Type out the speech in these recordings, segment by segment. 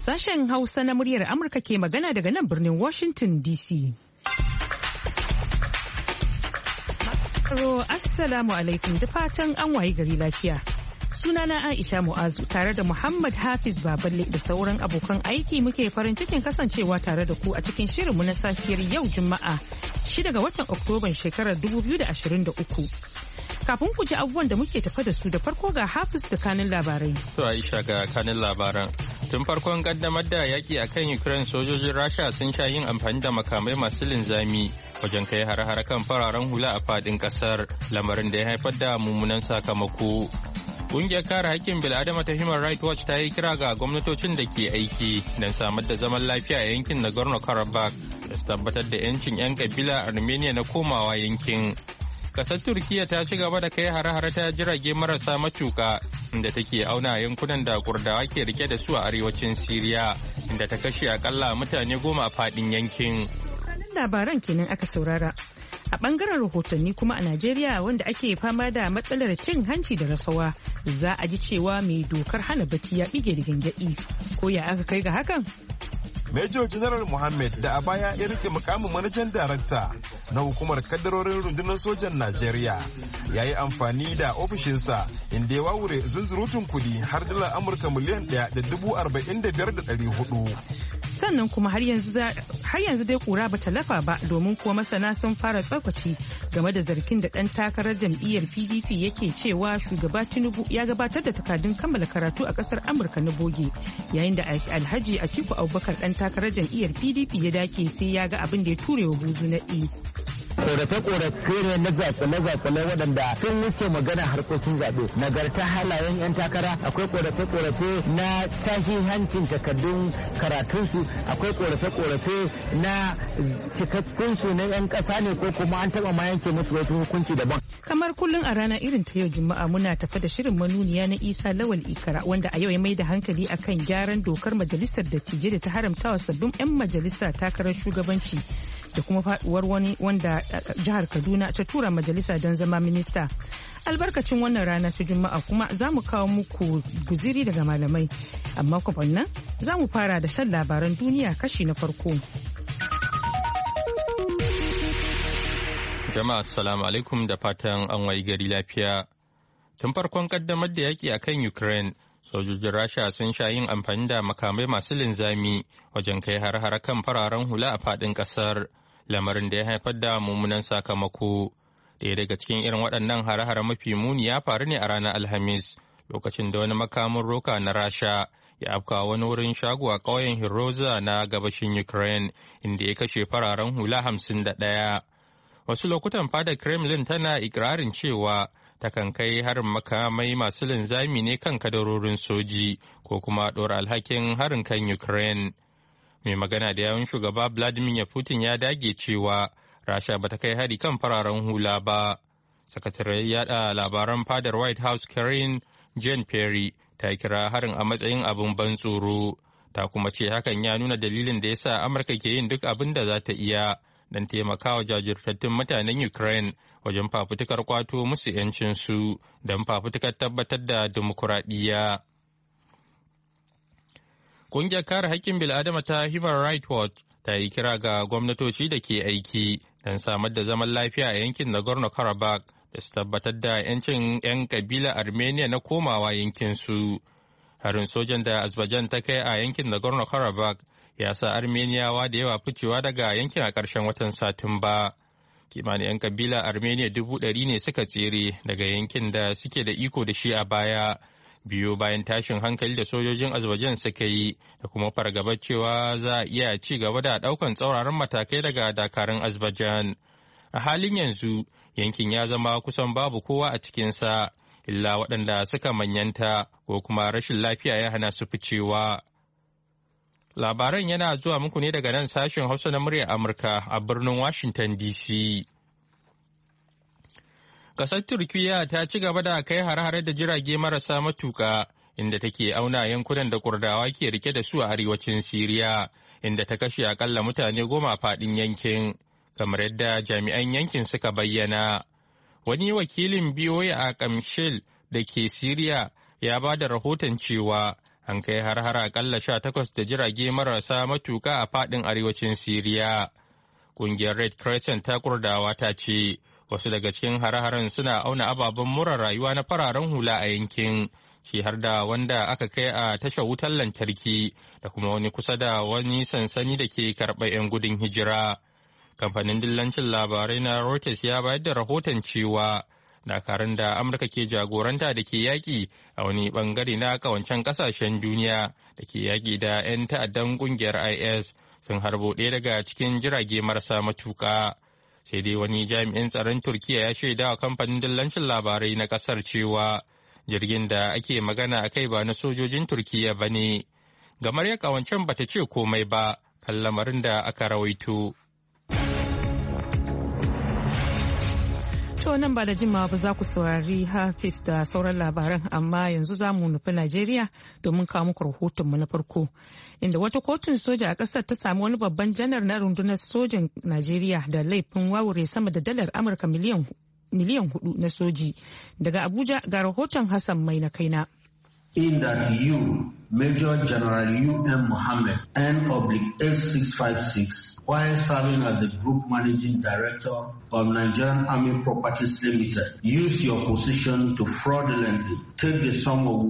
Sashen Hausa na muryar Amurka ke magana daga nan birnin Washington DC. Assalamu alaikum da fatan an wayi gari lafiya. Sunana Aisha Mu'azu tare da Muhammad Hafiz Baballe da sauran abokan aiki muke farin cikin kasancewa tare da ku a cikin shirinmu na safiyar yau Juma'a 6 ga watan Oktoban shekarar 2023. Kafin ku ji abubuwan da muke tafa da su da farko ga Hafiz da kanin labarai. To Aisha ga kanin labaran. Tun farkon kaddamar da yaki akan Ukraine sojojin Rasha sun sha yin amfani da makamai masu linzami wajen kai hare-hare kan fararen hula a fadin kasar, lamarin da ya haifar da mummunan sakamako. Ƙungiyar kare haƙƙin bil'adama ta Human Rights Watch ta yi kira ga gwamnatocin da ke aiki don samar da zaman lafiya a yankin Nagorno-Karabakh da su tabbatar da 'yancin 'yan kabila Armenia na komawa yankin. Kasar Turkiyya ta ci gaba da kai hare-hare ta jirage marasa matuka inda take auna yankunan da Kurdawa ke rike da su a arewacin Siriya, inda ta kashe akalla mutane 10 a fadin yankin. Labaran kenan aka saurara. A bangaren rahotanni kuma a Najeriya wanda ake fama da matsalar cin hanci da rasawa, za a ji cewa mai dokar hana bacci ya bige da gyangyaɗi. Ko ya aka kai ga hakan? Major General Muhammad da a baya ya rike mukamin manajan darakta na hukumar kaddarorin rundunar sojan Najeriya ya yi amfani da ofishinsa inda ya wawure zunzurutun kudi har dalar Amurka miliyan 1,045,400. Sannan kuma har yanzu dai kura bata lafa ba, domin kuwa masana sun fara tsaukaci game da zargin da dan takarar jam'iyyar PDP yake cewa shugaba Tinubu ya gabatar da takardun kammala karatu a kasar Amurka na boge, yayin da Alhaji Atiku Abubakar dan takarar jam'iyyar PDP ya dake sai ya ga abin da ya ture wa buzu na korafe-korafe ne na zakule waɗanda sun wuce magana harkokin zaɓe. Nagarta halayen 'yan takara, akwai korafe-korafe na hancin takardun karatunsu, akwai korafe-korafe na cikakkunsu na 'yan ƙasa ne ko kuma an taɓa ma yanke musu wasu hukunci daban. Kamar kullum a rana irin ta yau Juma'a muna tafa da shirin manuniya na Isa Lawal Ikara, wanda a yau ya mai da hankali akan gyaran dokar majalisar dattijai da ta haramta wa sabbin 'yan majalisa takarar shugabanci da kuma faduwar wani wanda jihar Kaduna ta tura majalisa don zama minista. Albarkacin wannan rana ta Juma'a kuma za mu kawo muku guziri daga malamai, amma kafin nan za mu fara da shan labaran duniya kashi na farko. Jama'a assalamu alaikum da fatan an wayi gari lafiya. Tun farkon kaddamar da yaki akan Ukraine, sojojin Rasha sun sha yin amfani da makamai masu linzami wajen kai har-har kan fararen hula a fadin kasar, lamarin da ya haifar da mummunan sakamako. Daya daga cikin irin waɗannan har-har mafi muni ya faru ne a ranar Alhamis, lokacin da wani makamin roka na Rasha ya afka wani wurin shago a ƙauyen Hiroza na gabashin Ukraine, inda ya kashe fararen hula 51. Wasu lokutan fadar Kremlin tana ikirarin cewa takan kai harin makamai masu linzami ne kan kadarorin soji ko kuma ɗora alhakin harin kan Ukraine. Mai magana da yawun shugaba Vladimir Putin ya dage cewa Rasha bata kai hari kan fararen hula ba. Sakatare yada labaran fadar White House Karine Jean-Pierre ta kira harin a matsayin abin ban tsoro. Ta kuma ce hakan ya nuna dalilin da yasa Amurka ke yin duk abin da za ta iya don taimakawa jajirtattun mutanen Ukraine wajen fafutukar kwato musu 'yancinsu don fafutukar tabbatar da dimokuraɗiyya. Ƙungiyar kare haƙƙin bil'adama ta Human Rights Watch ta yi kira ga gwamnatoci da ke aiki don samar da zaman lafiya a yankin Nagorno-Karabakh da su tabbatar da 'yancin 'yan kabila Armenia na komawa yankinsu. Harin sojan da Azerbaijan ta kai a yankin Nagorno-Karabakh ya sa Armeniyawa da yawa ficewa daga yankin a ƙarshen watan Satumba. Kimanin 'yan kabila Armenia 100,000 ne suka tsere daga yankin da suke da iko da shi a baya, biyo bayan tashin hankali da sojojin Azerbaijan suka yi da kuma fargabar cewa za a iya ci gaba da ɗaukan tsauraran matakai daga dakarun Azerbaijan. A halin yanzu yankin ya zama kusan babu kowa a cikinsa, illa waɗanda suka manyanta ko kuma rashin lafiya ya hana su ficewa. Labaran yana zuwa muku ne daga nan sashen Hausa na muryar Amurka a birnin Washington DC. Ƙasar Turkiyya ta ci gaba da kai hare-hare da jirage marasa matuƙa inda take auna yankunan da Kurdawa ke rike da su a arewacin Siriya, inda ta kashe akalla mutane 10 a faɗin yankin, kamar yadda jami'an yankin suka bayyana. Wani wakilin BOA a Kamshil da ke Siriya ya ba da rahoton cewa an kai har akalla 18 da jirage marasa matuka a faɗin arewacin Siriya. Ƙungiyar Red Crescent ta Kurdawa ta ce wasu daga cikin hare-haren suna auna ababen more rayuwa na fararen hula a yankin, shi har da wanda aka kai a tashar wutar lantarki da kuma wani kusa da wani sansani da ke karɓar 'yan gudun hijira. Kamfanin dillancin labarai na Reuters ya bayar da rahoton cewa dakarun da Amurka ke jagoranta da ke yaƙi a wani bangare na ƙawancen ƙasashen duniya da ke yaƙi da 'yan ta'addan ƙungiyar IS sun harbo ɗaya daga cikin jirage marasa matuƙa. Sai dai wani jami'in tsaron Turkiya ya shaida wa kamfanin dillancin labarai na ƙasar cewa jirgin da ake magana a kai ba na sojojin Turkiya ba ne. Gamaryar ƙawancen bata ce komai ba kan lamarin da aka rawaito. To nan ba da jimawa ba za ku saurari Hafiz da sauran labaran, amma yanzu za mu nufi Najeriya domin kawo muku rahotonmu na farko. Inda wata kotun soja a ƙasar ta sami wani babban janar na rundunar sojan Najeriya da laifin wawure sama da dalar Amurka miliyan 4 na soji. Daga Abuja ga rahoton Hassan Mai na kaina. In that you, Major General U.M. Mohammed, N/8656, while serving as the Group Managing Director of Nigerian Army Properties Limited, use your position to fraudulently take the sum of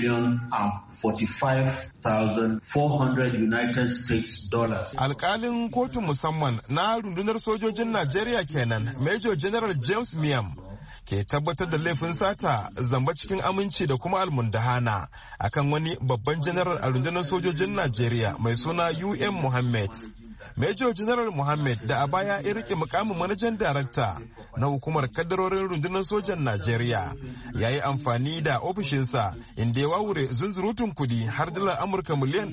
$1,045,400 United States dollars. Alƙalin kotun musamman na rundunar sojojin Najeriya kenan, Major General James Miam, ke tabbatar da laifin sata, zamba cikin aminci da kuma almundahana akan wani babban janaral a rundunar sojojin Najeriya mai suna U.M. Mohammed. Major General Mohammed da a baya ya rike mukamin manajan darakta na hukumar kaddarorin rundunar sojan Najeriya ya yi amfani da ofishinsa inda ya wawure zunzurutun kudi har dalar Amurka miliyan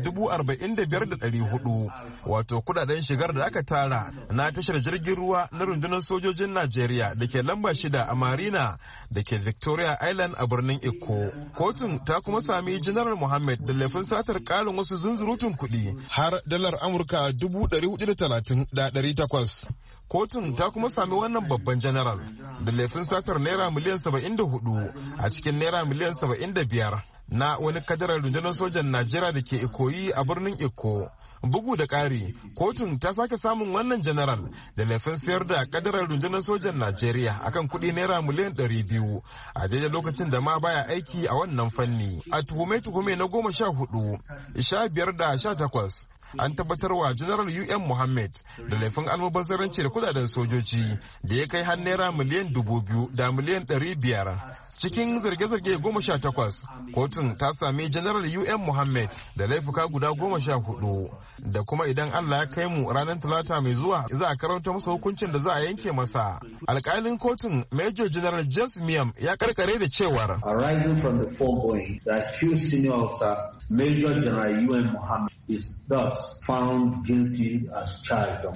1,045,400, wato kudaden shigar da aka tara na tashar jirgin ruwa na rundunar sojojin Najeriya da ke lamba 6 a Marina da ke Victoria Island a birnin Ikko. Kotun ta kuma sami General Mohammed da laifin satar karin wasu zunzurutun kudi har dalar Amurka 430,800. Kotun ta kuma sami wannan babban janaral da laifin satar naira miliyan 74 a cikin naira miliyan 75 na wani kadarar rundunar sojan Najeriya da ke Ikoyi a birnin Ikko. Bugu da ƙari, kotun ta sake samun wannan janaral da laifin sayar da kadarar rundunar sojan Najeriya akan kuɗi naira miliyan 200 a daidai lokacin da ma baya aiki a wannan fanni. A tuhume-tuhume na 14, 15 da 18 an tabbatar wa General U.M. Mohammed da laifin almubazzaranci da kudaden sojoji da ya kai har naira miliyan 2,000 da miliyan 500. Cikin zarge-zarge 18, kotun ta sami General U.M. Mohammed da laifuka guda 14 da kuma idan Allah ya kai mu ranar Talata mai zuwa za a karanta masa hukuncin da za a yanke masa. Alƙalin kotun Major General James Miam ya karkare da cewar, arising from the foregoing, the accused senior officer Major General U.M. Mohammed is thus found guilty as charged.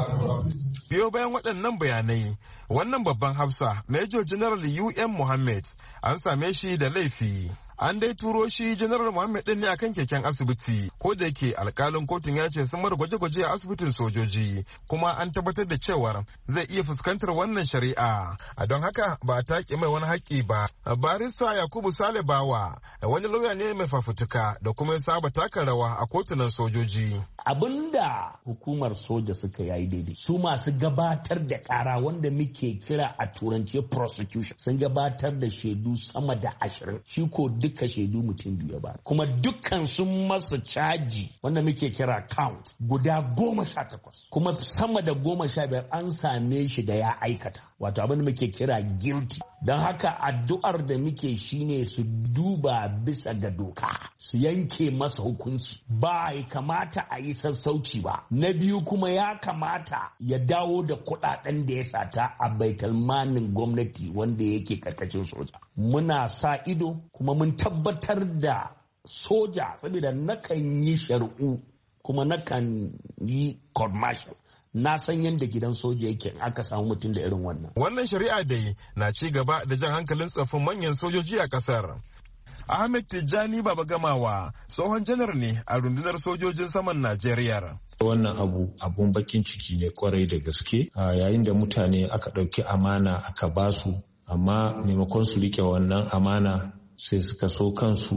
Biyo bayan waɗannan bayanai, wannan babban hafsa Major General U.M. Mohammed an same shi da laifi. An dai turo shi General Mohammed din ne akan keken asibiti, ko da yake alkalin kotun ya ce sun mara gwaje-gwaje a asibitin sojoji, kuma an tabbatar da cewar zai iya fuskantar wannan shari'a. A don haka ba ta ƙi mai wani haƙƙi ba. Barista Yakubu Sale Bawa wani lauya ne mai fafutuka da kuma ya saba taka rawa a kotunan sojoji. Abinda hukumar soja suka yi daidai, su masu gabatar da kara wanda muke kira a turance prosecution sun gabatar da shaidu sama da 20, shi ko duka shaidu mutum 2 ba, kuma dukkan sun masa caji wanda muke kira count guda 18, kuma sama da 15 an same shi da ya aikata, wato abin da muke kira guilty. Don haka addu'ar da muke shine su duba bisa ga doka, su yanke masa hukunci. Ba ya kamata a yi sassauci ba. Na biyu kuma ya kamata ya dawo da kuɗaɗen da ya sata a baitulmanin gwamnati wanda yake karkashin soja. Muna sa ido kuma mun tabbatar da soja, saboda nakan yi shari'u kuma nakan yi court martial. Na san yadda gidan soja yake aka samu mutum da irin wannan. Wannan shari'a dai na ci gaba da jan hankalin tsaffin manyan sojoji a kasar. Ahmed Tijjani Baba Gamawa tsohon janar ne a rundunar sojojin saman Najeriya. Wannan abun bakin ciki ne kwarai da gaske, yayin da mutane aka ɗauki amana aka basu, amma maimakon su rike wannan amana sai suka so kansu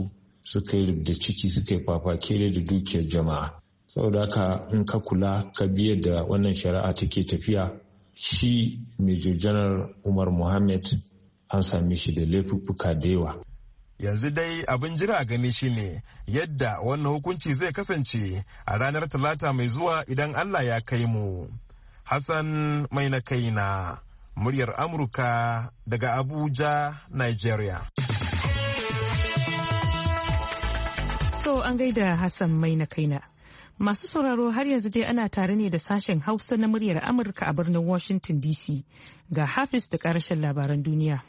suka yi da ciki suka yi fafakere da dukiyar jama'a. Saboda haka in ka kula ka biye da wannan shari'a take tafiya, shi Major General Umar Mohammed an sami shi da laifuffuka da yawa. Yanzu dai abin jira gani shine yadda wannan hukunci zai kasance a ranar Talata mai zuwa idan Allah ya kai mu. Hassan mai na kaina, muryar Amurka daga Abuja, Nigeria. To an gaida Hassan mai na kaina. Masu sauraro har yanzu dai ana tare ne da sashen Hausa na muryar Amurka a birnin Washington DC. Ga Hafiz da ƙarshen labaran duniya.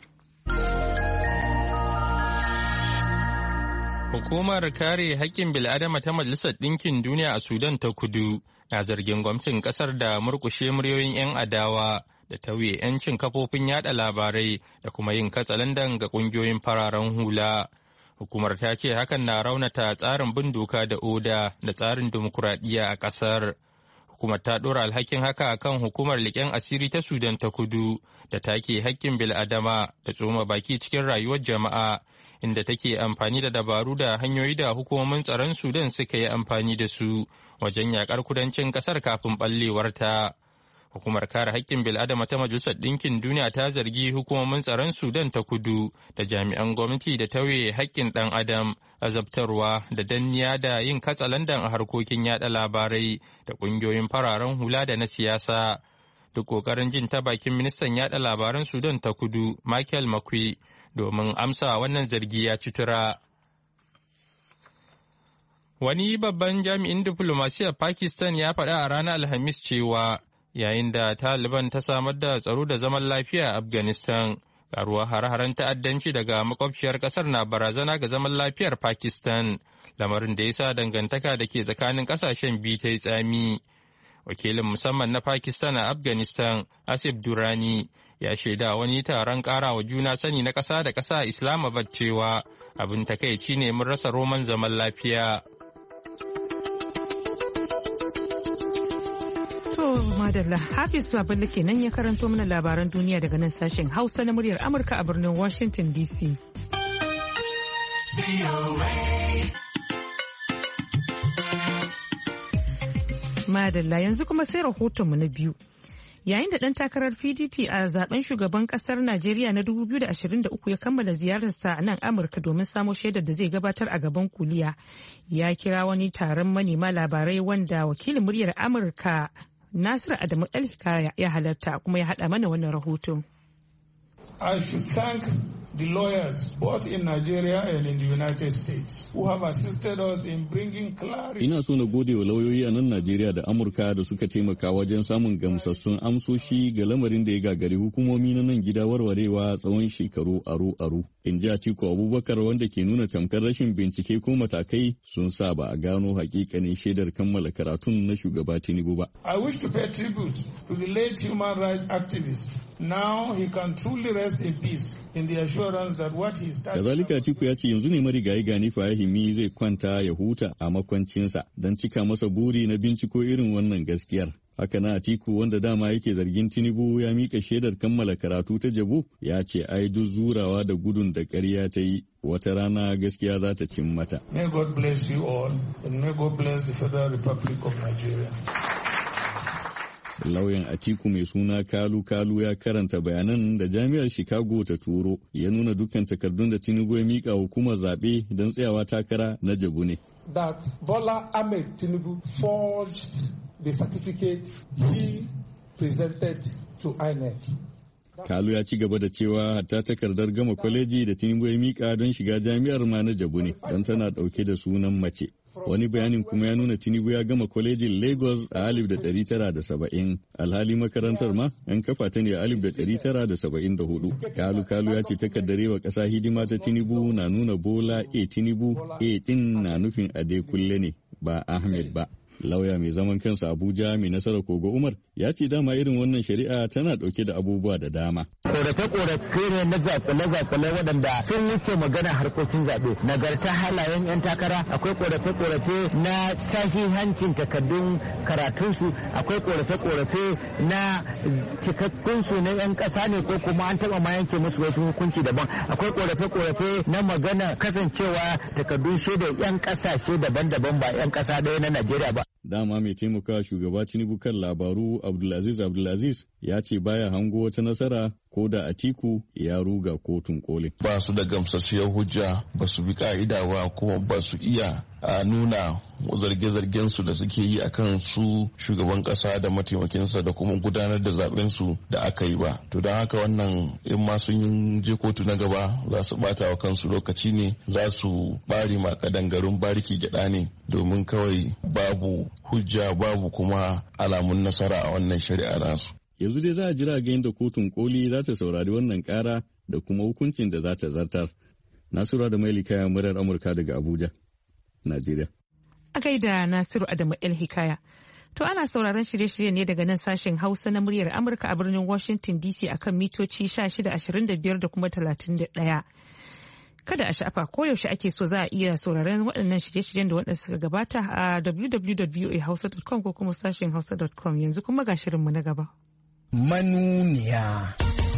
Hukumar kare haƙƙin bil'adama ta Majalisar Ɗinkin Duniya a Sudan ta Kudu na zargin gwamnatin ƙasar da murƙushe muryoyin 'yan adawa da tauye 'yancin kafofin yada labarai da kuma yin katsalandan ga ƙungiyoyin fararen hula. Hukumar ta ce hakan na raunata tsarin bin doka da oda da tsarin dimokuraɗiyya a ƙasar. Hukumar ta ɗora alhakin haka kan hukumar leƙen asiri ta Sudan ta Kudu da take haƙƙin bil'adama da tsoma baki cikin rayuwar jama'a, inda take amfani da dabaru da hanyoyi da hukumomin tsaron Sudan suka yi amfani da su wajen yakar kudancin kasar kafin ɓallewarta. Hukumar kare haƙƙin bil'adama ta Majalisar Ɗinkin Duniya ta zargi hukumomin tsaron Sudan ta Kudu da jami'an gwamnati da tauye haƙƙin ɗan adam, azabtarwa da danniya da yin katsalandan a harkokin yaɗa labarai da ƙungiyoyin fararen hula da na siyasa. Duk ƙoƙarin jin ta bakin ministan yaɗa labaran Sudan ta Kudu, Michael Makui, domin amsa wannan zargi ya ci tura. Wani babban jami'in diflomasiyar Pakistan ya faɗa a ranar Alhamis cewa yayin da Taliban ta samar da tsaro da zaman lafiya a Afghanistan, karuwar hare-haren ta'addanci daga makwabciyar ƙasar na barazana ga zaman lafiyar Pakistan, lamarin da ya sa dangantaka da ke tsakanin ƙasashen biyu ta yi tsami. Wakilin musamman na Pakistan a Afghanistan, Asif Durrani, ya shaida wani taron ƙarawa juna sani na ƙasa da ƙasa a Islamabad cewa abin takaici ne mun rasa roman zaman lafiya. To madalla, Hafiz Baballe kenan ya karanto mana labaran duniya daga nan sashen Hausa na muryar Amurka a birnin Washington DC. Madalla, yanzu kuma sai rahotonmu na biyu. Yayin da ɗan takarar PDP a zaben shugaban ƙasar Najeriya na 2023 ya kammala ziyararsa a nan Amurka domin samo shaidar da zai gabatar a gaban kuliya, ya kira wani taron manema labarai wanda wakilin muryar Amurka Nasiru Adamu Alhikaya ya halarta kuma ya haɗa mana wannan rahoton. I should thank the lawyers both in Nigeria and in the United States who have assisted us in bringing clarity. Ina so na gode wa lauyoyi a nan Najeriya da Amurka da suka taimaka wajen samun gamsassun amsoshi ga lamarin da ya gagari hukumomi na nan gida warwarewa tsawon shekaru aro-aro. In ji Atiku Abubakar, wanda ke nuna tamkar rashin bincike ko matakai sun sa ba a gano hakikanin shaidar kammala karatun na shugaba Tinubu ba. I wish to pay tribute to the late human rights activist. Now he can truly rest in peace in the assurance that what he started. Kazalika Atiku ya ce yanzu ne marigayi Gani Fahimi zai kwanta ya huta a makwancinsa don cika masa buri na binciko irin wannan gaskiyar. Haka na Atiku, wanda dama yake zargin Tinubu ya mika shaidar kammala karatu ta jabu, ya ce ai duk zurawa da gudun da ƙarya ta yi wata rana gaskiya za ta cin mata. May God bless you all and may God bless the Federal Republic of Nigeria. Lauyan Atiku mai suna Kalu ya karanta bayanan da Jami'ar Chicago ta turo, ya nuna dukkan takardun da Tinubu ya mika hukumar zaɓe don tsayawa takara na jabu ne. That Bola Ahmed Tinubu forged the certificate he presented to INEC. Kalu ya ci gaba da cewa hatta takardar gama kwaleji da Tinubu ya mika don shiga jami'ar ma na jabu ne don tana dauke da sunan mace. Wani bayanin kuma ya nuna Tinubu ya gama kwalejin Lagos a 1970, alhali makarantar ma an kafa ta ne a 1974. Kalu ya ce takardar wa ƙasa hidima ta Tinubu na nuna Bola A Tinubu, A din na nufin Adekunle ne ba Ahmed ba. Lauya mai zaman kansa Abuja mai nasarar Kogo Umar ya ce dama irin wannan shari'a tana ɗauke da abubuwa da dama. Korafe-korafe ne na zakule-zakule waɗanda sun wuce magana harkokin zaɓe. Nagarta halayen 'yan takara, akwai korafe-korafe na sahihancin takardun karatunsu, akwai korafe-korafe na cikakkunsu na 'yan ƙasa ne ko kuma an taɓa ma yanke musu wasu hukunci daban. Akwai korafe-korafe na magana kasancewa takardun shaidar 'yan ƙasashe daban-daban ba 'yan ƙasa ɗaya na Najeriya ba. Dama mai taimaka shugaba Tinubu kan labaru Abdulaziz ya ce baya hango wata nasara ko da Atiku ya ruga kotun koli. Ba su da gamsasshiyar hujja, ba su bi ka'ida ba, kuma ba su iya nuna zarge-zargen su da suke yi akan su shugaban kasa da mataimakinsa da kuma gudanar da zaben su da aka yi ba. To don haka wannan in ma sun je kotu na gaba za su bata wa kansu lokaci ne, za su bari ma kadangarun bariki gyada ne, domin kawai babu hujja babu kuma alamun nasara a wannan shari'a nasu. Yanzu dai za a jira ga yadda kotun koli za ta saurari wannan kara da kuma hukuncin da za ta zartar. Nasiru Adamu Hikaya, murar Amurka daga Abuja, Najeriya. A gaida Nasiru Adamu Hikaya. To ana sauraron shirye-shirye ne daga nan sashen Hausa na muryar Amurka a birnin Washington DC akan mitoci 1625 da kuma 31. Kada a sha'afa koyaushe ake so za a iya sauraron waɗannan shirye-shiryen da waɗanda suka gabata a www.voahausa.com ko kuma sashen hausa.com. Yanzu kuma ga shirinmu na gaba. Manuniya.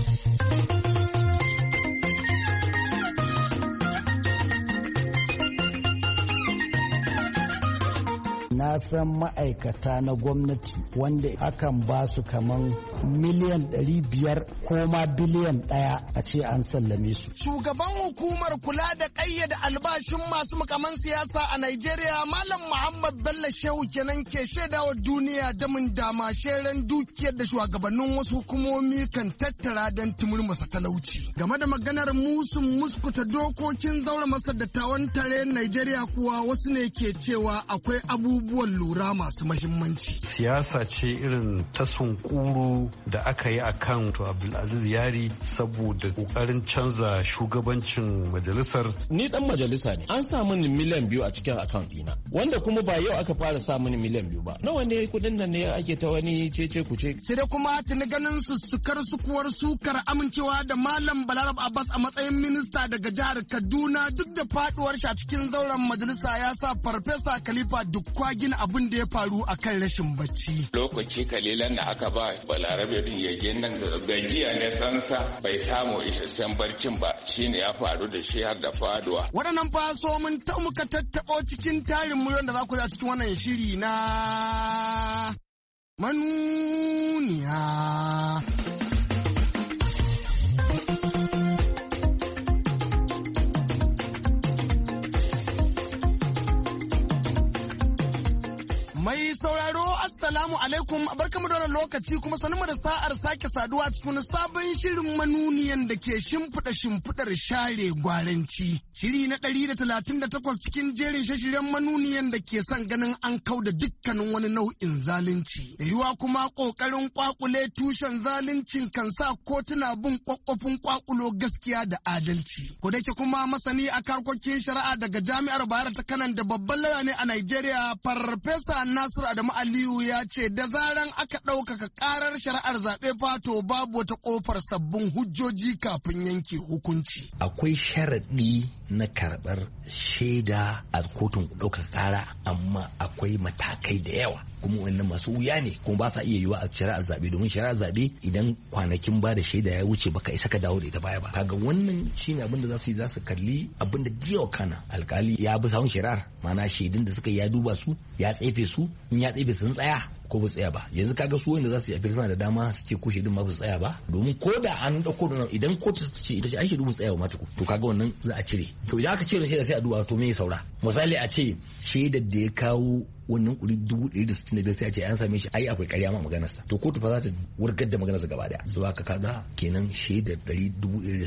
Na san ma'aikata na gwamnati wanda akan ba su kaman miliyan 500 ko ma biliyan 1 a ce an sallame su. Shugaban hukumar kula da ƙayyade albashin masu mukaman siyasa a Najeriya, Malam Muhammad Bello Shehu kenan ke shaidawa duniya damin dama sheren dukiyar da shugabannin wasu hukumomi kan tattara don tumurmasa talauci. Game da maganar musun muskuta dokokin zaura masa dattawan tare Najeriya kuwa wasu ne ke cewa akwai abubuwan lura masu mahimmanci. Siyasa ce irin ta sunkuru da aka yi a kan Abdulaziz Yari saboda kokarin canza shugabancin majalisar. Ni dan majalisa ne. An sa mini miliyan 2 a cikin account dina. Wanda kuma ba yau aka fara sa mini miliyan 2 ba. Nawa ne kudin nan ne ake ta wani cece kuce. Sai dai kuma tuni ganin sukuwar sukar amincewa da Malam Balarab Abbas a matsayin minista daga jihar Kaduna duk da faduwar shi a cikin zauren majalisa ya sa Farfesa Khalifa Dukwa gina abin da ya faru a kan rashin bacci. Lokaci kalilan da aka ba Balarabe din ya nan gajiya ne sansa bai samu isasshen barcin ba shine ya faru da shi har da faduwa. Waɗannan faso mun ta muka tattaɓo cikin tarin miliyon da za ku ji a cikin wannan shiri na manuniya. Mai sauraro assalamu alaikum, barkamu da wannan lokaci kuma sanin da sa'ar sake saduwa cikin sabon shirin manuniyan da ke shimfiɗar share gwaranci. Shiri na 138 cikin jerin shashiren manuniyan da ke son ganin an kauda dukkanin wani nau'in zalunci. Da yiwa kuma ƙoƙarin ƙwaƙule tushen zaluncin kan sa kotuna bin ƙwaƙwafin ƙwaƙulo gaskiya da adalci. Ko da ke kuma masani a harkokin shari'a daga Jami'ar Bayero ta Kanan da babban lauya ne a Najeriya, Farfesa Nasiru Adamu Aliyu ya ce da zaran aka ɗaukaka ƙarar shari'ar zaɓe fato babu wata ƙofar sabbin hujjoji kafin yanke hukunci. Akwai sharaɗi na karɓar shaida a kotun ɗaukaka ƙara, amma akwai matakai da yawa kuma wannan masu wuya ne kuma ba sa iya yiwa a shari'ar zaɓe, domin shari'ar zaɓe idan kwanakin ba da shaida ya wuce baka isa ka dawo da ita baya ba. Kaga wannan shine abin da za su yi, za su kalli abin da jiya kana alkali ya bi sawun shari'ar, ma'ana shaidun da suka ya duba su ya tsefe su, in ya tsefe sun tsaya ko ba tsaya ba. Yanzu kaga su wanda za su yi afir suna da dama su ce ko shaidun ma ba su tsaya ba, domin ko da an dauko da idan kotu ta ce ita ce ai shaidu ba tsaya ba mata to kaga wannan za a cire. To idan aka cire shaida sai a duba to me ya saura. Misali a ce shaidar da ya kawo wannan kuri 165 sai a ce an same shi ai akwai ƙarya ma maganarsa, to kotu fa za ta wurgar da maganarsa gaba daya. Zuwa ka kaga kenan shaidar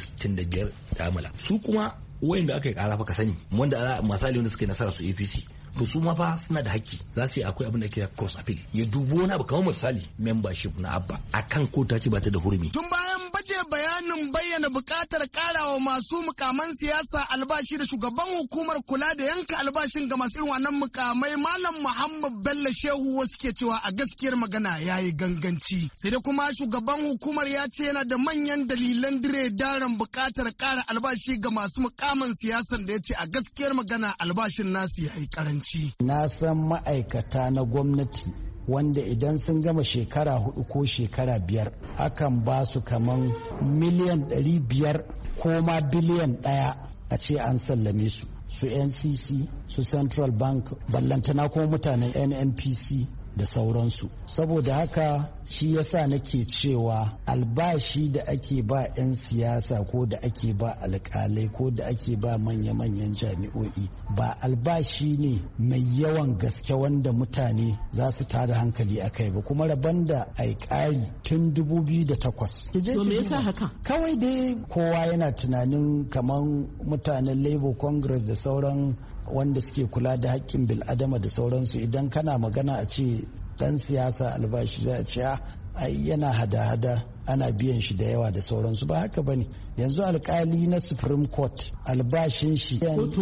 165 ta amala. Su kuma wayanda aka yi ƙara fa ka sani, wanda misali wanda suka yi nasara su APC to su ma fa suna da haƙƙi za su yi akwai abin da ke cross appeal ya dubo wani abu kamar misali membership na abba akan ko ta ce ba ta da hurumi. Tun bayan baje bayanin bayyana buƙatar ƙarawa masu mukaman siyasa albashi da shugaban hukumar kula da yanka albashin ga masu irin wannan mukamai Malam Muhammad Bello Shehu wasu ke cewa a gaskiyar magana yayi ganganci. Sai dai kuma shugaban hukumar ya ce yana da manyan dalilan dire daren buƙatar ƙara albashi ga masu mukaman siyasan da ya ce a gaskiyar magana albashin nasu yayi karanci. Na san ma'aikata na gwamnati wanda idan sun gama shekara 4 ko shekara 5 akan ba su kaman miliyan 500 ko ma biliyan 1 a ce an sallame su NCC su Central Bank ballantana kuma mutanen NNPC da sauransu. Saboda haka shi yasa nake cewa albashi da ake ba 'yan siyasa ko da ake ba alkalai ko da ake ba manya-manyan jami'o'i ba albashi ne mai yawan gaske wanda mutane za su tada hankali a kai ba, kuma rabon da ai ƙari tun 2008. To me yasa haka? Kawai dai kowa yana tunanin kamar mutanen Labour Congress da sauran wanda suke kula da haƙƙin bil'adama da sauransu, idan kana magana a ce dan siyasa albashi za a ce ai yana hada-hada ana biyan shi da yawa da sauransu. Ba haka bane. Yanzu alkali na Supreme Court albashin shi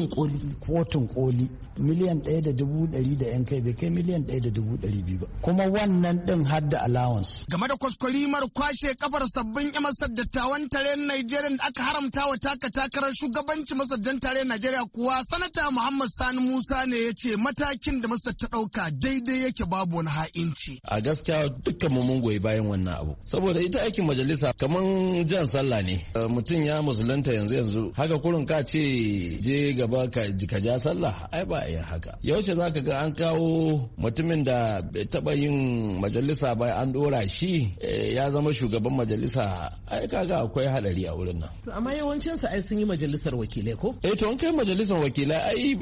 kotun koli miliyan 1.100 da yan kai bai kai miliyan 1.200 ba, kuma wannan din har da allowance. Game da kwaskwarimar kwashe kafar sabbin 'yan masaddattawan tarayyar Najeriya da aka haramta wa takarar shugabanci masaddan tarayyar Najeriya kuwa sanata Muhammad Sani Musa ne ya ce matakin da masar ta dauka daidai yake babu wani ha'inci. A gaskiya dukkan mu mun goyi bayan wannan abu saboda ita aikin majalisa kaman jan sallah ne. Mutum ya musulunta yanzu haka kurun ka ce je gaba ka ja sallah, ai ba yin haka. Yaushe zaka ga an kawo mutumin da bai taba yin majalisa ba an dora shi ya zama shugaban majalisa, ai kaga akwai hadari a wurin nan. To amma yawancin su ai sun yi majalisar wakilai ko? To an kai majalisar wakilai ai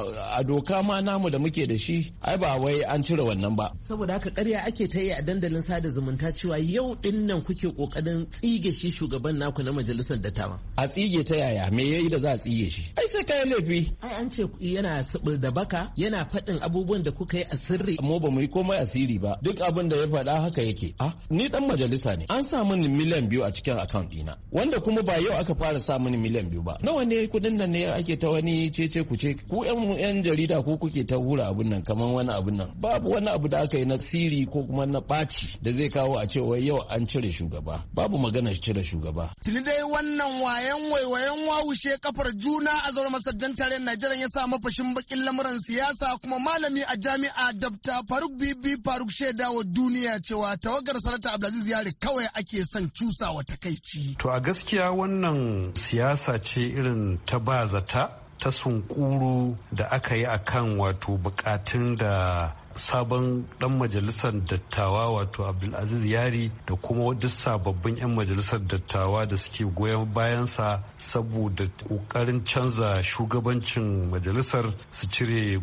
a doka ma namu da muke da shi ai ba wai an cire wannan ba. Saboda haka ƙarya ake ta yi a dandalin sada zumunta cewa yau din nan kuke kokarin tsige shi shugaban naku na majalisar dattawa. A tsige ta yaya? Me yayi da za a tsige shi? Ai sai kai laifi. Ai an ce yana sabul da baka, yana faɗin abubuwan da kuka yi a sirri. Mu ba mu yi komai asiri ba. Duk abin da ya faɗa haka yake. Ni dan majalisa ne. An sa mini miliyan 2 a cikin account ɗina. Wanda kuma ba yau aka fara sa mini miliyan 2 ba. Nawa ne kudin nan ne ake ta wani cece kuce? Ku yan jarida ko kuke ta hura abun nan kaman wani abun nan. Babu wani abu da aka yi na siri ko kuma na ɓaci da zai kawo a ce wai yau an cire shugaba. Babu magana cire shugaba. Tuni dai wannan wayan waiwayen wawushe kafar juna a zauren masaddan tarayyar Najeriya ya sa mafashin bakin lamuran siyasa kuma malami a jami'a Dr. Faruk Bibi Faruk shaida wa duniya cewa tawagar Sanata Abdulaziz Yari kawai ake son cusa wa takaici. To a gaskiya wannan siyasa ce irin ta bazata ta sunkuru da aka yi akan wato bukatun da sabon dan majalisar dattawa wato Abdulaziz Yari da kuma duk sababbin 'yan majalisar dattawa da suke goyon bayansa saboda kokarin canza shugabancin majalisar su cire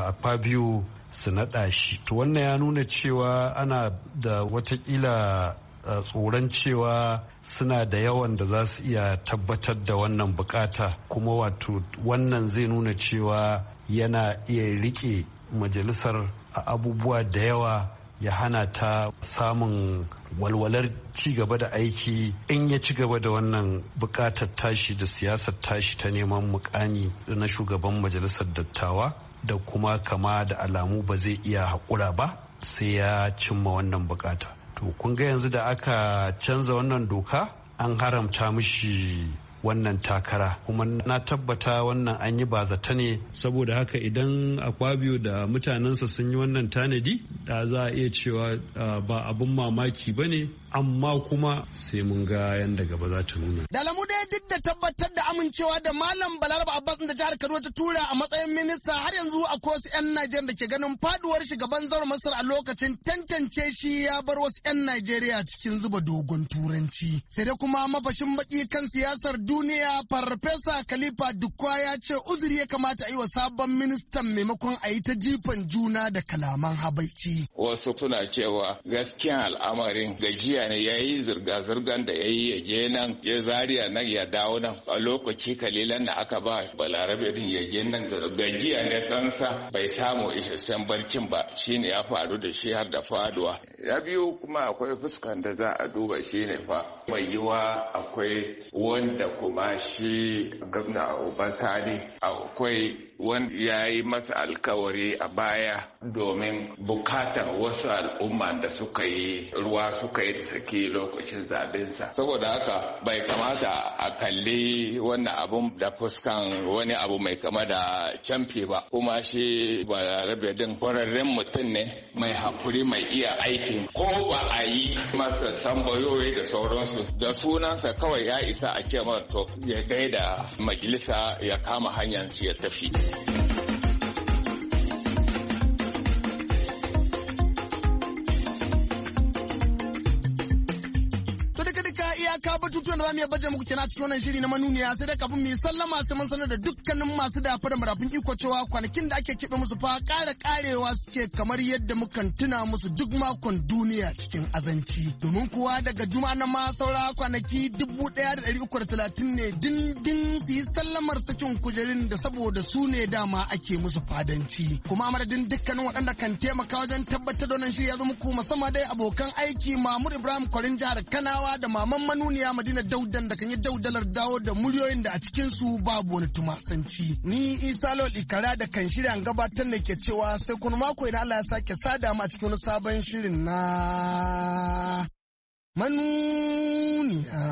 Fabio su naɗa shi. To wannan ya nuna cewa ana da watakila tsoron cewa suna da yawan da za su iya tabbatar da wannan bukata, kuma wato wannan zai nuna cewa yana iya rike majalisar a abubuwa da yawa, ya hana ta samun walwalar ci gaba da aiki in ya ci gaba da wannan bukatar tashi da siyasar tashi ta neman mukami na shugaban majalisar dattawa, da kuma kama da alamu ba zai iya haƙura ba sai ya cimma wannan bukata. To kun ga yanzu da aka canza wannan doka an haramta mishi wannan takara, kuma na tabbata wannan an yi bazata ne. Saboda haka idan Akpabio da mutanensa sun yi wannan tanadi da za a iya cewa ba abin mamaki ba ne, amma kuma sai mun ga yanda gaba za ta nuna. Da alamu dai duk da tabbatar da amincewa da Malam Balaraba Abbas da jihar Kaduna ta tura a matsayin minista, har yanzu akwai wasu 'yan Najeriya da ke ganin faduwar shugaban zauren Masar a lokacin tantance shi ya bar wasu 'yan Najeriya cikin zuba dogon turanci. Sai dai kuma mafashin baki kan siyasar duniya Farfesa Khalifa Dukwa ya ce uzuri ya kamata a yi wa sabon ministan maimakon a yi ta jifan juna da kalaman habaici. Wasu suna cewa gaskiyan al'amarin gajiya mutane ya yi zirga-zirgan da ya yi ya je nan ya Zaria nan ya dawo nan a lokaci kalilan da aka ba Balarabe din ya je nan gajiya ne sansa bai samu isasshen barcin ba shine ya faru da shi har da faduwa. Ya biyu kuma akwai fuskan da za a duba shine fa mai yiwa akwai wanda kuma shi gwamna Obasani akwai wanda ya yi masa alkawari a baya domin bukatar wasu al'umma da suka yi ruwa suka yi saki lokacin zabensa. Saboda haka bai kamata a kalli wannan abun da fuskan wani abu mai kama da camfi ba. Kuma shi Balarabe din kwararren mutum ne mai hakuri mai iya aikin ko ba a yi masa tambayoyi da sauransu da sunansa kawai ya isa a ce to ya gaida majalisa ya kama hanyar ya tafi. batutuwan da za mu iya baje muku kenan cikin wannan shiri na manuniya sai da kafin mu yi sallama sai mun sanar da dukkanin masu dafa da marafin iko cewa kwanakin da ake keɓe musu fa karewa suke kamar yadda mukan tuna musu duk makon duniya cikin azanci domin kuwa daga juma'a na ma saura kwanaki 1330 ne dindin su yi sallamar sakin kujerin da saboda su ne dama ake musu fadanci kuma a madadin dukkanin waɗanda kan taimaka wajen tabbatar da wannan shiri ya zo muku musamman dai abokan aiki Mahmud Ibrahim Kwarin jihar Kanawa da maman manuniya Madina Daudan da kan yi daudalar dawo da muryoyin da a cikin su babu wani tumasanci. Ni Isa Lawal Ikara da kan shirya gabatar da ke cewa sai kun mako idan Allah ya sake sada mu a cikin wani sabon shirin na manuniya.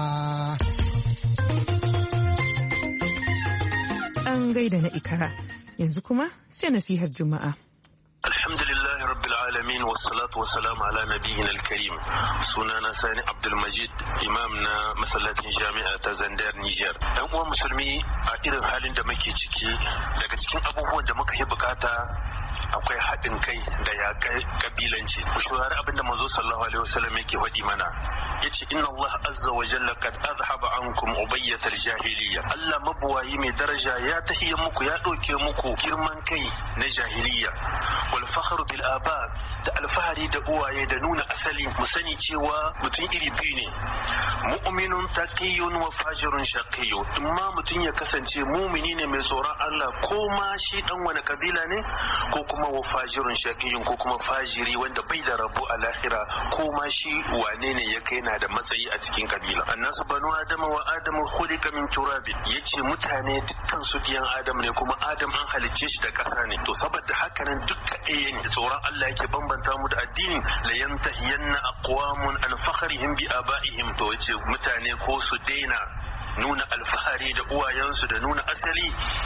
An gaida na Ikara yanzu kuma sai nasihar Juma'a. Alhamdulillahi rabbil alamin wassalatu wassalamu ala nabiyyina alkarim. Sunana Sani Abdulmajid, imam na masallacin jami'a ta Zandar Niger. Dan uwan musulmi a irin halin da muke ciki daga cikin abubuwan da muka yi bukata akwai haɗin kai da yaƙar kabilanci. Ku shawari abinda manzo sallallahu alaihi wasallam yake faɗi mana. Yace inna Allah azza wa jalla qad azhaba ankum ubayyatal jahiliyya. Allah mabuwayi mai daraja ya tahiya muku ya ɗauke muku girman kai na jahiliyya. Wal fakhru bil aba da alfahari da uwaye da nuna asali mu sani cewa mutum iri biyu ne. Mu'minun taqiyyun wa fajirun shaqiyyun. Imma mutum ya kasance mumini ne mai tsoron Allah ko ma shi dan wani kabila ne ko kuma wa fajirun shaqiyyun ko kuma fajiri wanda bai da rabu a lahira ko ma shi wane ne ya kai na da matsayi a cikin kabila. Annasu banu adama wa adamu khuliqa min turabin. Yace mutane dukkan su biyan adam ne kuma adam an halicce shi da ƙasa ne. To saboda haka nan dukkan ɗaya ne tsoron Allah yake bambanta mu da addini la yantahiyanna aqwamun an fakhrihim bi abaihim. To yace mutane ko su daina nuna alfahari da uwayensu da nuna asali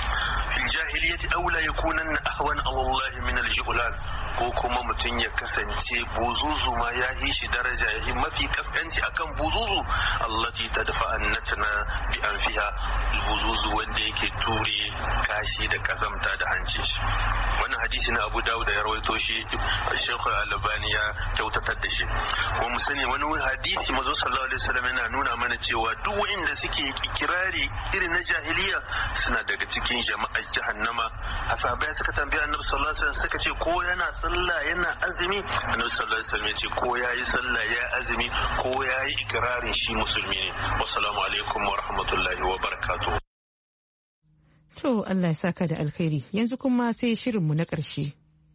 fil jahiliyyati aw la yakunanna ahwan ala Allah min al-juhlal ko kuma mutum ya kasance buzuzu ma ya yi shi daraja ya yi mafi kaskanci akan buzuzu allati tadfa annatna bi anfiha buzuzu wanda yake ture kashi da kazamta da hanci shi. Wannan hadisi na Abu Dawud da ya rawaito shi Sheikh Al-Albani ya kyautatar da shi. Kuma mu sani wani hadisi manzo sallallahu alaihi wasallam yana nuna mana cewa duk wanda suke ikirari irin na jahiliya suna daga cikin jama'ar jahannama. Asabai suka tambaya Annabi sallallahu alaihi wasallam suka ce ko yana sallah yana azumi. Annabi sallallahu alaihi wasallam ya ce ko yayi sallah ya azumi ko yayi ikirarin shi musulmi ne. Wassalamu alaikum wa rahmatullahi wa barakatuh. To Allah ya saka da alkhairi yanzu kuma sai shirinmu na ƙarshe.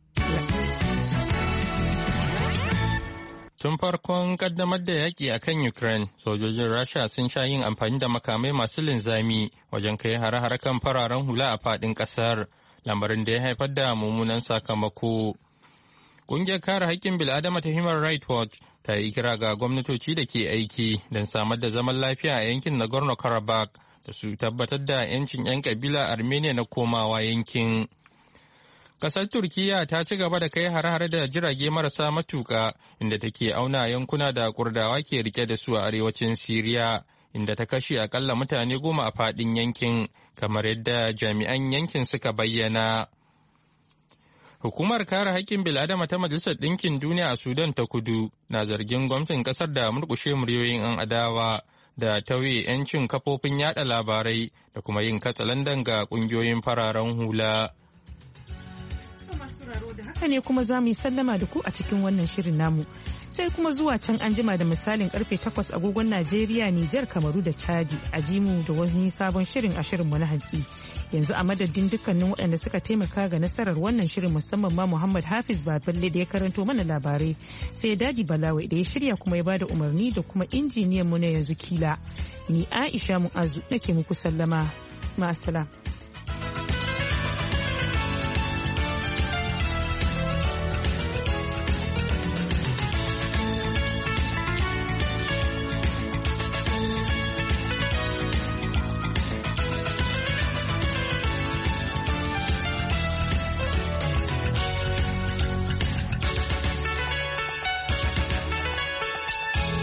Tun farkon kaddamar da yaƙi a kan Ukraine, sojojin Rasha sun sha yin amfani da makamai masu linzami wajen kai hare-hare kan fararen hula a faɗin ƙasar, lamarin da ya haifar da mummunan sakamako. Ƙungiyar kare haƙƙin bil'adama ta Human Rights Watch ta yi kira ga gwamnatoci da ke aiki don samar da zaman lafiya a yankin Nagorno-Karabakh da su tabbatar da 'yancin 'yan kabila Armenia na komawa yankin. Kasar Turkiyya ta ci gaba da kai hare-hare da jirage marasa matuka inda take auna yankuna da Kurdawa ke rike da su a arewacin Siriya, inda ta kashe akalla mutane 10 a faɗin yankin, kamar yadda jami'an yankin suka bayyana. Hukumar kare haƙƙin bil'adama ta Majalisar Ɗinkin Duniya a Sudan ta Kudu na zargin gwamnatin ƙasar da murƙushe muryoyin 'yan adawa da tauye 'yancin kafofin yada labarai da kuma yin katsalandan ga ƙungiyoyin fararen hula. Haka ne kuma za mu yi sallama da ku a cikin wannan shirin namu. sai kuma zuwa can an jima da misalin karfe 8 agogon Najeriya, Nijar, Kamaru da Chadi a jimu da wani sabon shirin a shirinmu na hantsi. Yanzu a madadin dukkanin waɗanda suka taimaka ga nasarar wannan shirin, musamman ma Muhammad Hafiz Baballe da ya karanto mana labarai, sai Dadi Balawai da ya shirya kuma ya bada umarni da kuma injiniyan mu na yanzu Kila. Ni Aisha Mu'azu nake muku sallama. Ma'assalam.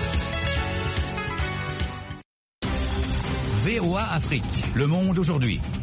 VOA Afrique, le monde aujourd'hui.